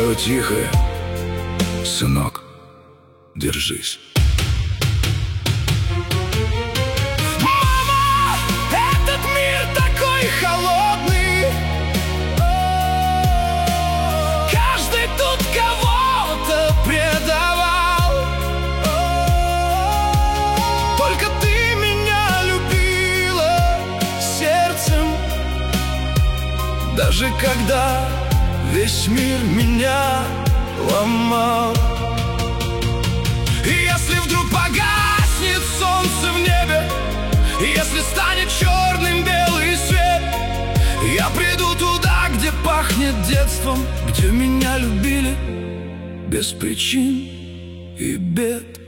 Озеро тихое, сынок, держись. Мама, этот мир такой холодный. Каждый тут кого-то предавал. Только ты меня любила сердцем, даже когда весь мир меня ломал. И если вдруг погаснет солнце в небе, если станет черным белый свет, я приду туда, где пахнет детством, где меня любили без причин и бед.